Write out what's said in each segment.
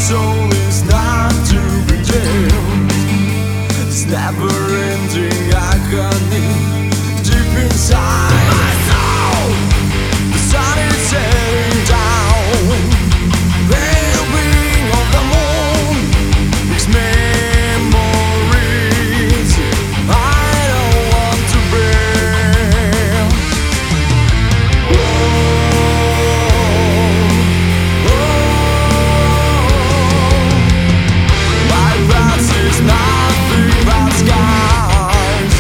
soul is not to be tamed. It's never ending agony deep inside my soul. The sun is setting down. Pale being of the moon, these memories I don't want to bear. My past is nothing but scars.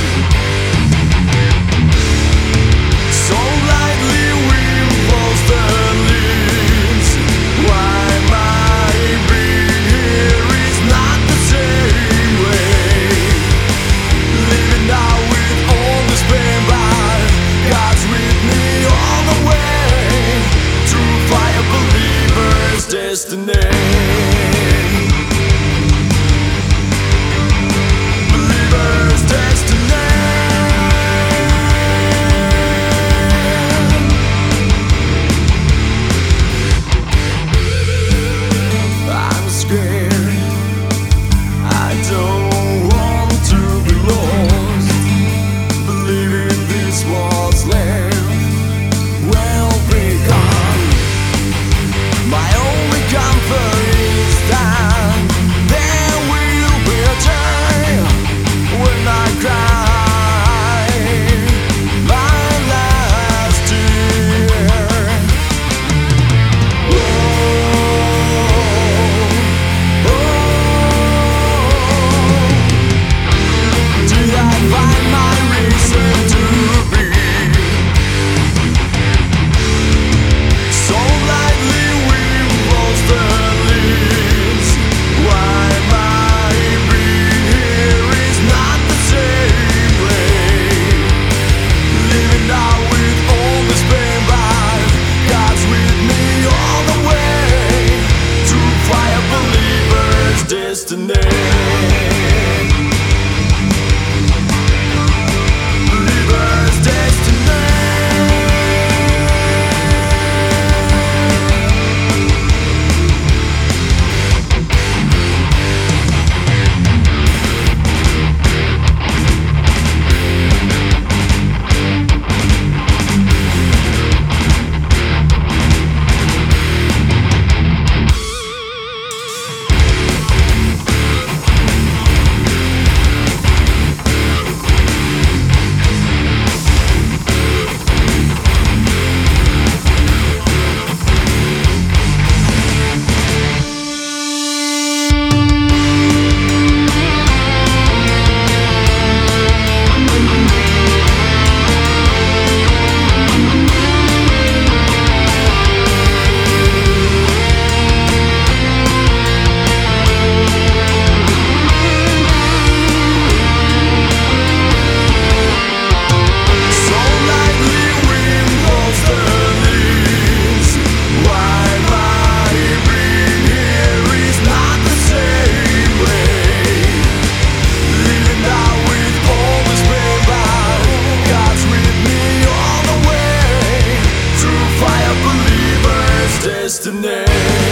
So lightly we impulse the leaves. Why my being here is not the same way. Living now with all this pain, but God's with me all the way. True fire believer's destiny. Believer's destiny. I'm scared. I don't want to be lost. Believing this was left will be gone. My only comfort is that there will be a time when I cry my last tear. Did I find my reason to be? So lightly we impulse the leaves. Why my being here is not the same way. Living now with all this pain, but God's with me all the way. True fire believer's destiny. Believer's destiny. So lightly we impulse the leaves. Why my being here is not the same way. Living now with all this pain, but God's with me all the way. True fire believer's destiny.